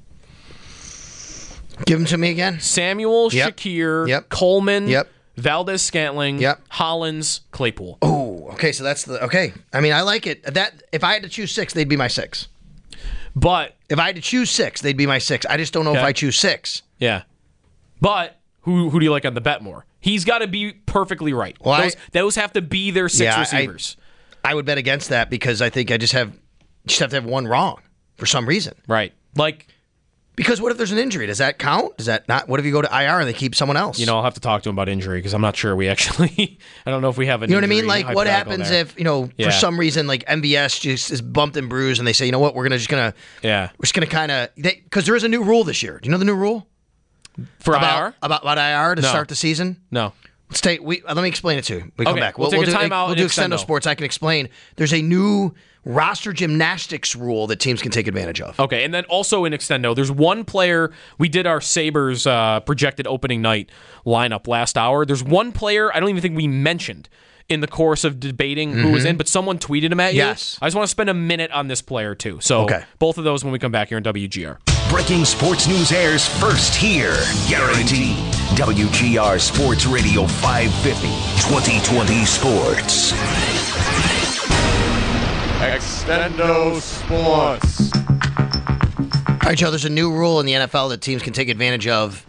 Give them to me again. Samuel, Shakir, Coleman, Valdez-Scantling, Hollins, Claypool. Oh, okay. So that's the okay. I mean, I like it. That if I had to choose 6, they'd be my 6. But if I had to choose 6, they'd be my 6. I just don't know if I choose 6. Yeah. But who do you like on the bet more? He's got to be perfectly right. Well, those have to be their 6 receivers. I would bet against that because I think I just have to have one wrong for some reason. Right. Because what if there's an injury? Does that count? Does that not? What if you go to IR and they keep someone else? I'll have to talk to him about injury because I'm not sure we actually. I don't know if we have an. You know what I mean? Like, what happens if for some reason like MVS just is bumped and bruised and they say, you know what, we're just gonna kind of because there is a new rule this year. Do you know the new rule for IR about IR to No. start the season? No. Let me explain it to you. We come back. We'll take a timeout. We'll do Extendo Sports. I can explain. There's a new roster gymnastics rule that teams can take advantage of. Okay, and then also in Extendo, there's one player. We did our Sabres projected opening night lineup last hour. There's one player I don't even think we mentioned in the course of debating who was in, but someone tweeted him at you. Yes. I just want to spend a minute on this player too. So both of those when we come back here in WGR. Breaking sports news airs first here. Guaranteed. WGR Sports Radio 550. 2020 Sports. Extendo Sports. All right, Joe, there's a new rule in the NFL that teams can take advantage of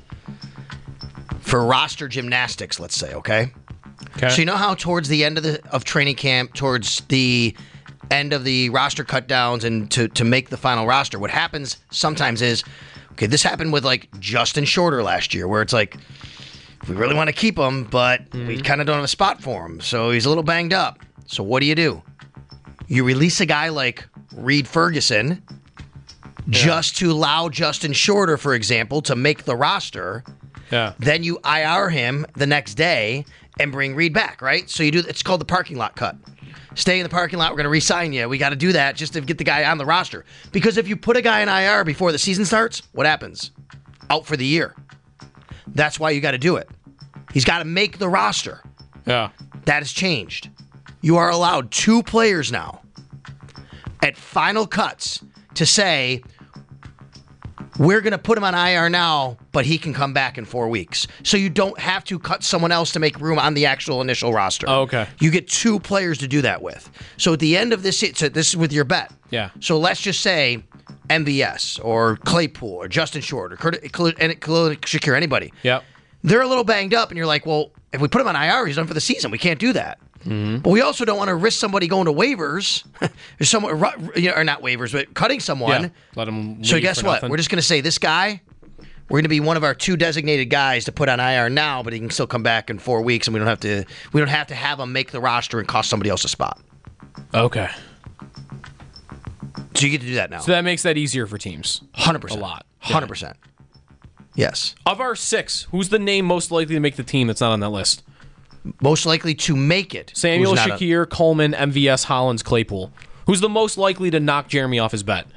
for roster gymnastics, let's say, okay? So you know how towards the end of training camp, towards the end of the roster cutdowns and to make the final roster, what happens sometimes is, okay, this happened with like Justin Shorter last year, where it's like, we really want to keep him, but we kind of don't have a spot for him. So he's a little banged up. So what do? You release a guy like Reed Ferguson just to allow Justin Shorter, for example, to make the roster. Yeah. Then you IR him the next day and bring Reed back, right? So you do. It's called the parking lot cut. Stay in the parking lot. We're going to re-sign you. We got to do that just to get the guy on the roster. Because if you put a guy in IR before the season starts, what happens? Out for the year. That's why you got to do it. He's got to make the roster. Yeah. That has changed. You are allowed 2 players now at final cuts to say, we're going to put him on IR now, but he can come back in 4 weeks. So you don't have to cut someone else to make room on the actual initial roster. Oh, okay. You get 2 players to do that with. So at the end of this, so this is with your bet. Yeah. So let's just say MVS or Claypool or Justin Short or Shakir, anybody. Yep. They're a little banged up, and you're like, well, if we put him on IR, he's done for the season. We can't do that. But we also don't want to risk somebody going to waivers, or not waivers, but cutting someone. Yeah. Let him leave. So guess for what? nothing. We're just going to say this guy, we're going to be one of our 2 designated guys to put on IR now, but he can still come back in 4 weeks, and we don't have to have him make the roster and cost somebody else a spot. Okay. So you get to do that now. So that makes that easier for teams. 100%. A lot. 100%. Yes. Of our 6, who's the name most likely to make the team that's not on that list? Most likely to make it. Samuel, Shakir, Coleman, MVS, Hollins, Claypool. Who's the most likely to knock Jeremy off his bet?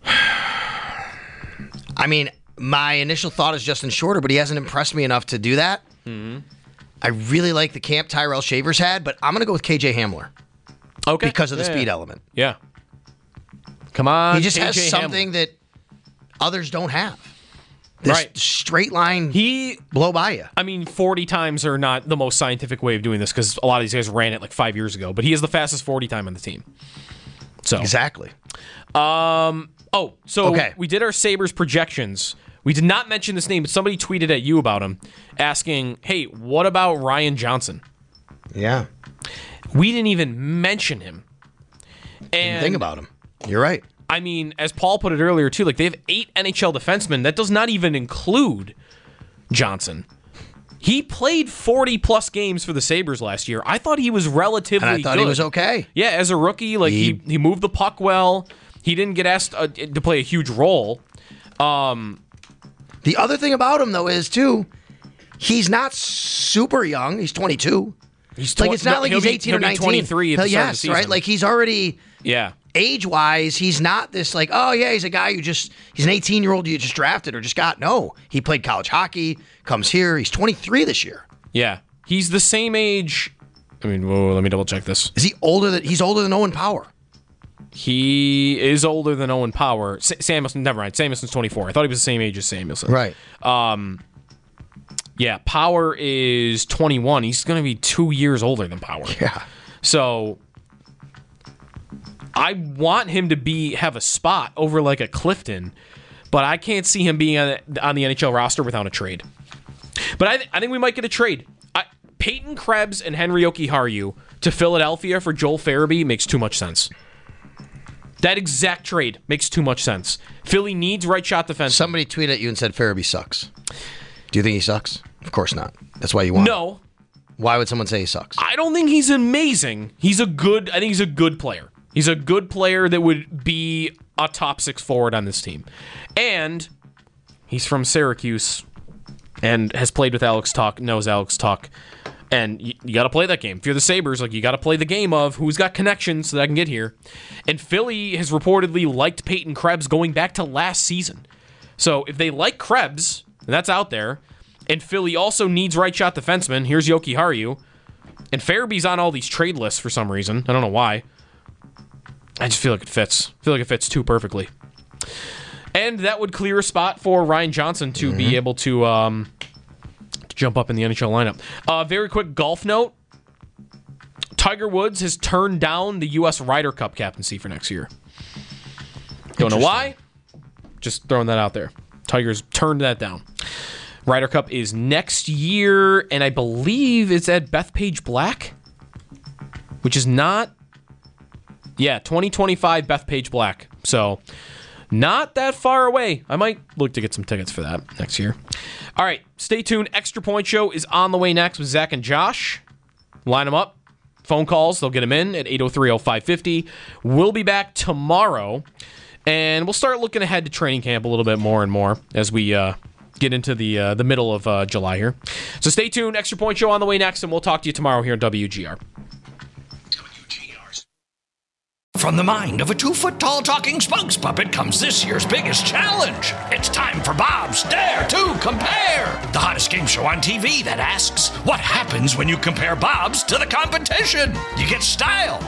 I mean, my initial thought is Justin Shorter, but he hasn't impressed me enough to do that. Mm-hmm. I really like the camp Tyrell Shavers had, but I'm going to go with KJ Hamler. Okay. Because of the speed element. Yeah. Come on, he just KJ has something that others don't have. This straight line blow by you. I mean, 40 times are not the most scientific way of doing this because a lot of these guys ran it like 5 years ago, but he has the fastest 40 time on the team. So exactly. We did our Sabres projections. We did not mention this name, but somebody tweeted at you about him asking, hey, what about Ryan Johnson? Yeah. We didn't even mention him. Didn't think about him. You're right. I mean, as Paul put it earlier, too, like they have 8 NHL defensemen. That does not even include Johnson. He played 40-plus games for the Sabres last year. I thought he was relatively good. And I thought he was okay. Yeah, as a rookie, like he moved the puck well. He didn't get asked to play a huge role. The other thing about him, though, is, too, He's not super young. He's 22. He's like it's not like he's 18 or 19. 23 at the start of the season. Right? Like he's already yeah. Age-wise, he's not this like, oh yeah, he's a guy he's an 18-year-old you just drafted or just got. No, he played college hockey, comes here. He's 23 this year. Yeah, he's the same age. I mean, let me double check this. Is he older he's older than Owen Power? He is older than Owen Power. Samuelson, never mind. Samuelson's 24. I thought he was the same age as Samuelson. Right. Yeah, Power is 21. He's going to be 2 years older than Power. Yeah. So I want him to have a spot over like a Clifton, but I can't see him being on the NHL roster without a trade. But I think we might get a trade. Peyton Krebs and Henry Jokiharju to Philadelphia for Joel Farabee makes too much sense. That exact trade makes too much sense. Philly needs right shot defense. Somebody tweeted at you and said Farabee sucks. Do you think he sucks? Of course not. That's why you want him. No. Why would someone say he sucks? I don't think he's amazing. I think he's a good player. He's a good player that would be a top 6 forward on this team. And he's from Syracuse and has played with Alex Tuch, knows Alex Tuch. And you got to play that game. If you're the Sabres, you got to play the game of who's got connections so that I can get here. And Philly has reportedly liked Peyton Krebs going back to last season. So if they like Krebs, and that's out there, and Philly also needs right shot defenseman, here's Jokiharju, and Farabee's on all these trade lists for some reason. I don't know why. I just feel like it fits. I feel like it fits too perfectly. And that would clear a spot for Ryan Johnson to be able to jump up in the NHL lineup. Very quick golf note. Tiger Woods has turned down the U.S. Ryder Cup captaincy for next year. Don't know why. Just throwing that out there. Tiger's turned that down. Ryder Cup is next year, and I believe it's at Bethpage Black, which is not... Yeah, 2025 Bethpage Black. So, not that far away. I might look to get some tickets for that next year. All right, stay tuned. Extra Point Show is on the way next with Zach and Josh. Line them up. Phone calls, they'll get them in at 803-0550. We'll be back tomorrow, and we'll start looking ahead to training camp a little bit more and more as we get into the middle of July here. So stay tuned. Extra Point Show on the way next, and we'll talk to you tomorrow here on WGR. From the mind of a 2-foot-tall talking spokes puppet comes this year's biggest challenge. It's time for Bob's Dare to Compare, the hottest game show on TV that asks, what happens when you compare Bob's to the competition? You get style.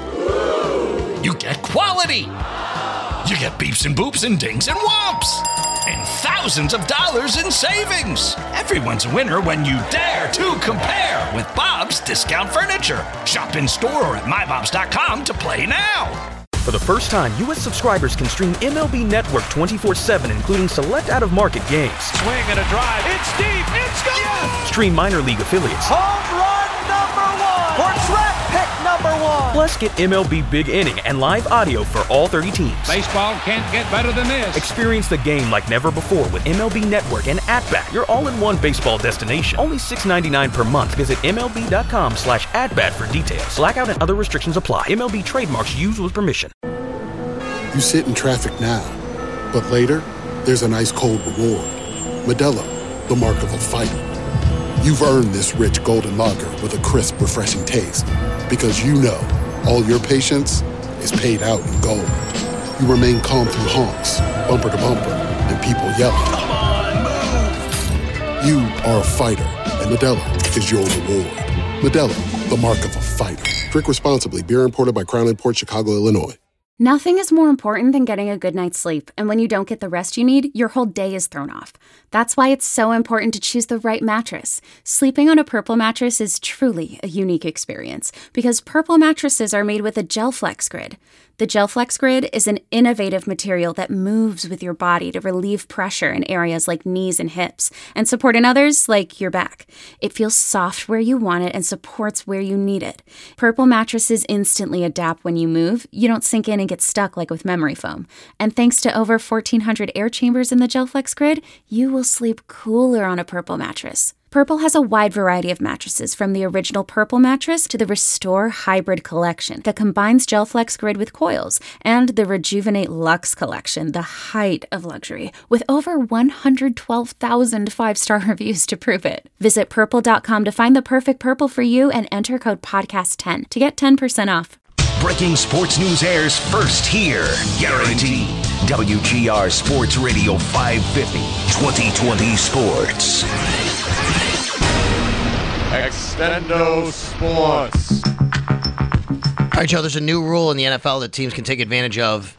You get quality. You get beeps and boops and dings and whomps. And thousands of dollars in savings. Everyone's a winner when you dare to compare with Bob's Discount Furniture. Shop in store or at mybobs.com to play now. For the first time, U.S. subscribers can stream MLB Network 24/7, including select out-of-market games. Swing and a drive. It's deep. It's gone. Yes! Stream minor league affiliates. Home run number 1. Or draft pick number 1. Plus, get MLB Big Inning and live audio for all 30 teams. Baseball can't get better than this. Experience the game like never before with MLB Network and At-Bat, your all-in-one baseball destination. Only $6.99 per month. Visit MLB.com/atbat for details. Blackout and other restrictions apply. MLB trademarks used with permission. You sit in traffic now, but later, there's an ice-cold reward. Modelo, the mark of a fighter. You've earned this rich golden lager with a crisp, refreshing taste. Because you know, all your patience is paid out in gold. You remain calm through honks, bumper to bumper, and people yelling. Come on, move! You are a fighter, and Modelo is your reward. Modelo, the mark of a fighter. Drink responsibly. Beer imported by Crown Imports, Chicago, Illinois. Nothing is more important than getting a good night's sleep, and when you don't get the rest you need, your whole day is thrown off. That's why it's so important to choose the right mattress. Sleeping on a Purple mattress is truly a unique experience, because Purple mattresses are made with a GelFlex Grid. The GelFlex Grid is an innovative material that moves with your body to relieve pressure in areas like knees and hips, and support in others like your back. It feels soft where you want it and supports where you need it. Purple mattresses instantly adapt when you move. You don't sink in and get stuck like with memory foam. And thanks to over 1,400 air chambers in the GelFlex Grid, you will sleep cooler on a Purple mattress. Purple has a wide variety of mattresses, from the original Purple mattress to the Restore Hybrid collection that combines GelFlex Grid with coils, and the Rejuvenate Luxe collection, the height of luxury, with over 112,000 five-star reviews to prove it. Visit Purple.com to find the perfect Purple for you and enter code podcast10 to get 10% off. Breaking sports news airs first here. Guaranteed. WGR Sports Radio 550, 2020 Sports. Extendo Sports. All right, Joe, there's a new rule in the NFL that teams can take advantage of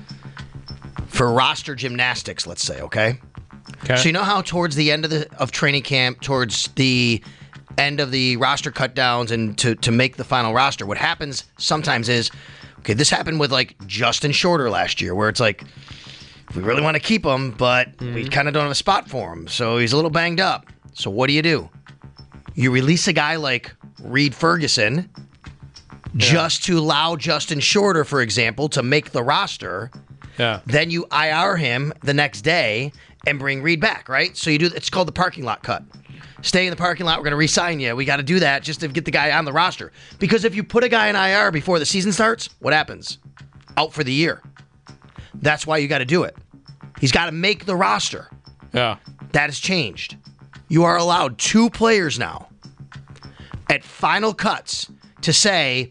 for roster gymnastics, let's say, okay? So you know how towards the end of training camp, towards the end of the roster cutdowns and to make the final roster, what happens sometimes is, okay, this happened with like Justin Shorter last year, where it's like, we really want to keep him, but we kind of don't have a spot for him, so he's a little banged up. So what do? You release a guy like Reed Ferguson just to allow Justin Shorter, for example, to make the roster. Yeah. Then you IR him the next day and bring Reed back, right? So you do. It's called the parking lot cut. Stay in the parking lot. We're going to re-sign you. We got to do that just to get the guy on the roster. Because if you put a guy in IR before the season starts, what happens? Out for the year. That's why you got to do it. He's got to make the roster. Yeah. That has changed. You are allowed 2 players now at final cuts to say,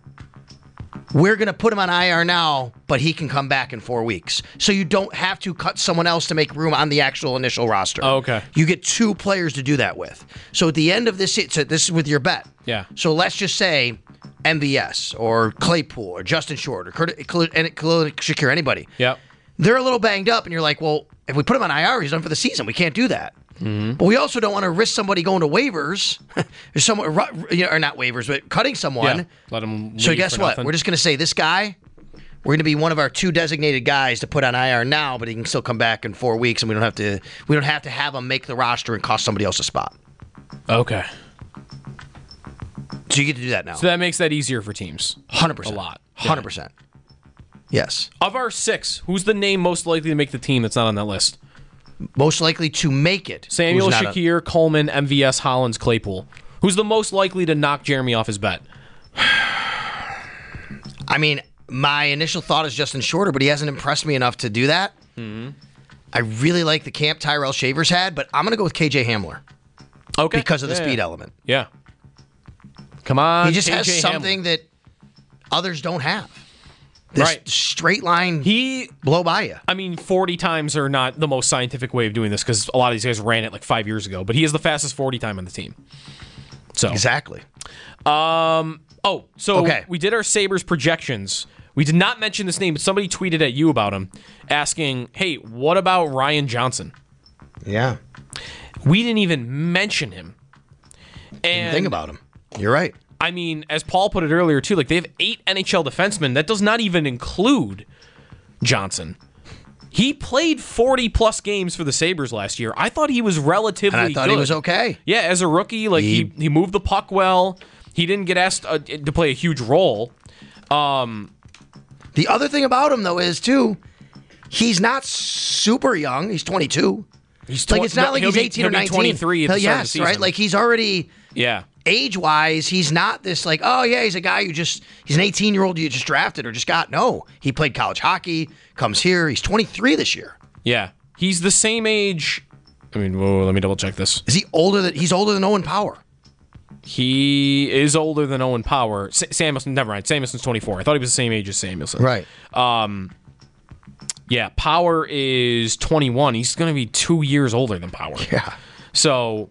we're going to put him on IR now, but he can come back in 4 weeks. So you don't have to cut someone else to make room on the actual initial roster. Oh, okay. You get 2 players to do that with. So at the end of this, so this is with your bet. Yeah. So let's just say MVS or Claypool or Justin Short or Shakir, anybody. Yep. They're a little banged up, and you're like, well, if we put him on IR, he's done for the season. We can't do that. Mm-hmm. But we also don't want to risk somebody going to waivers, or not waivers, but cutting someone. Yeah. Let him. So guess what? We're just going to say this guy, we're going to be one of our 2 designated guys to put on IR now, but he can still come back in 4 weeks, and we don't have to have him make the roster and cost somebody else a spot. Okay. So you get to do that now. So that makes that easier for teams. 100%. A lot. 100%. Yes. Of our 6, who's the name most likely to make the team that's not on that list? Most likely to make it. Samuel, Shakir, Coleman, MVS, Hollins, Claypool. Who's the most likely to knock Jeremy off his bet? I mean, my initial thought is Justin Shorter, but he hasn't impressed me enough to do that. Mm-hmm. I really like the camp Tyrell Shavers had, but I'm going to go with KJ Hamler. Okay. Because of the speed element. Yeah. Come on, he just KJ has something Hamler that others don't have. This right. Straight line blow by you. I mean, 40 times are not the most scientific way of doing this because a lot of these guys ran it like 5 years ago, but he has the fastest 40 time on the team. So exactly. We did our Sabres projections. We did not mention this name, but somebody tweeted at you about him asking, hey, what about Ryan Johnson? Yeah. We didn't even mention him. Didn't think about him. You're right. I mean, as Paul put it earlier, too, like they have 8 NHL defensemen. That does not even include Johnson. He played 40-plus games for the Sabres last year. I thought he was relatively good. And I thought he was okay. Yeah, as a rookie, like he moved the puck well. He didn't get asked to play a huge role. The other thing about him, though, is, too, he's not super young. He's 22. He's it's not like he's 18 or 19. 23 at the start of the season. Right? Like, he's already... Yeah. Age-wise, he's not this like, oh, yeah, he's a guy he's an 18-year-old you just drafted or just got. No, he played college hockey, comes here. He's 23 this year. Yeah. He's the same age. I mean, let me double-check this. Is he older he's older than Owen Power? He is older than Owen Power. Samuelson, never mind. Samuelson's 24. I thought he was the same age as Samuelson. Right. Yeah, Power is 21. He's going to be 2 years older than Power. Yeah. So...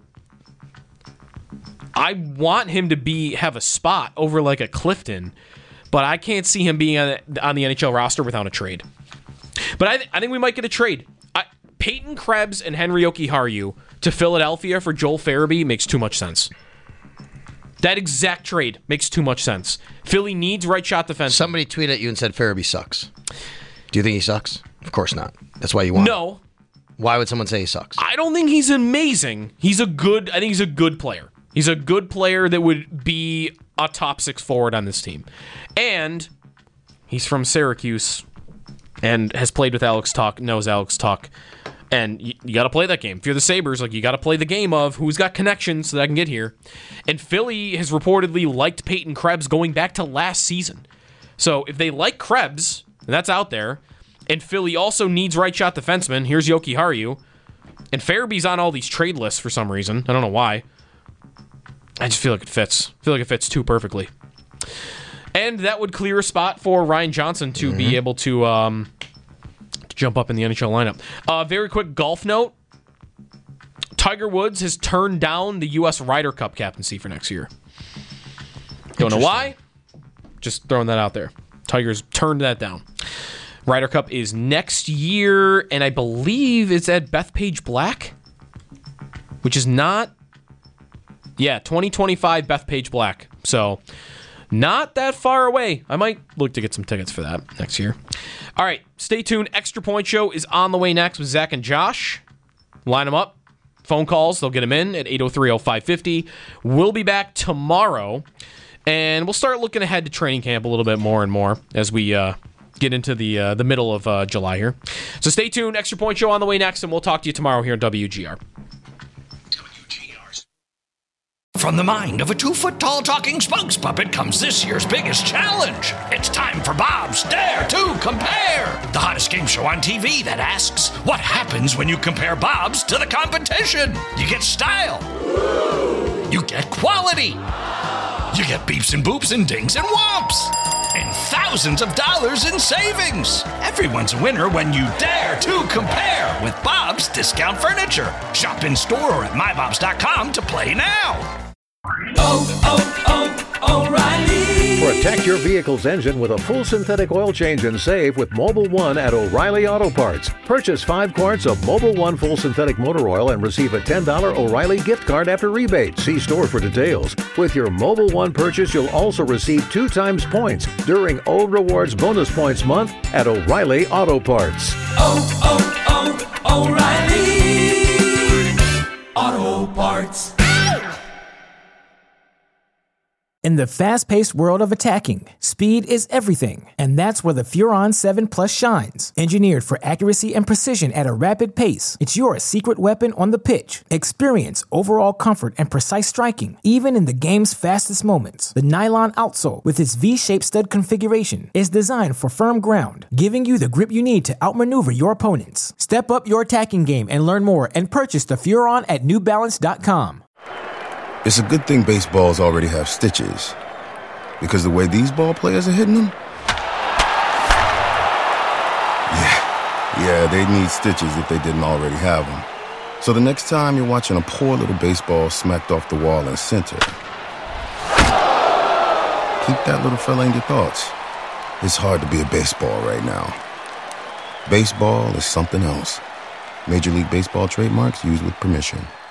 I want him to have a spot over like a Clifton, but I can't see him being on the NHL roster without a trade. But I think we might get a trade. Peyton Krebs and Henry Jokiharju to Philadelphia for Joel Farabee makes too much sense. That exact trade makes too much sense. Philly needs right shot defense. Somebody tweeted at you and said Farabee sucks. Do you think he sucks? Of course not. That's why you want him. No. Why would someone say he sucks? I don't think he's amazing. I think he's a good player. He's a good player that would be a top 6 forward on this team. And he's from Syracuse and has played with Alex Tuch, knows Alex Tuch. And you got to play that game. If you're the Sabres, you got to play the game of who's got connections so that I can get here. And Philly has reportedly liked Peyton Krebs going back to last season. So if they like Krebs, and that's out there, and Philly also needs right shot defenseman, here's Yoki Haru, and Farabee's on all these trade lists for some reason. I don't know why. I just feel like it fits. I feel like it fits too perfectly. And that would clear a spot for Ryan Johnson to be able to jump up in the NHL lineup. Very quick golf note. Tiger Woods has turned down the U.S. Ryder Cup captaincy for next year. Don't know why. Just throwing that out there. Tiger's turned that down. Ryder Cup is next year, and I believe it's at Bethpage Black, which is not... Yeah, 2025 Bethpage Black. So, not that far away. I might look to get some tickets for that next year. All right, stay tuned. Extra Point Show is on the way next with Zach and Josh. Line them up. Phone calls, they'll get them in at 803-0550. We'll be back tomorrow, and we'll start looking ahead to training camp a little bit more and more as we get into the middle of July here. So stay tuned. Extra Point Show on the way next, and we'll talk to you tomorrow here on WGR. From the mind of a 2-foot-tall talking spokes puppet comes this year's biggest challenge. It's time for Bob's Dare to Compare, the hottest game show on TV that asks, what happens when you compare Bob's to the competition? You get style. You get quality. You get beeps and boops and dings and whomps. And thousands of dollars in savings. Everyone's a winner when you dare to compare with Bob's Discount Furniture. Shop in store or at mybobs.com to play now. O'Reilly. Protect your vehicle's engine with a full synthetic oil change and save with Mobil 1 at O'Reilly Auto Parts. Purchase 5 quarts of Mobil 1 full synthetic motor oil and receive a $10 O'Reilly gift card after rebate. See store for details. With your Mobil 1 purchase, you'll also receive 2 times points during O Rewards Bonus Points Month at O'Reilly Auto Parts. O'Reilly Auto Parts. In the fast-paced world of attacking, speed is everything, and that's where the Furon 7 Plus shines. Engineered for accuracy and precision at a rapid pace, it's your secret weapon on the pitch. Experience overall comfort and precise striking, even in the game's fastest moments. The nylon outsole, with its V-shaped stud configuration, is designed for firm ground, giving you the grip you need to outmaneuver your opponents. Step up your attacking game and learn more and purchase the Furon at NewBalance.com. It's a good thing baseballs already have stitches, because the way these ball players are hitting them, yeah, they'd need stitches if they didn't already have them. So the next time you're watching a poor little baseball smacked off the wall in center, keep that little fella in your thoughts. It's hard to be a baseball right now. Baseball is something else. Major League Baseball trademarks used with permission.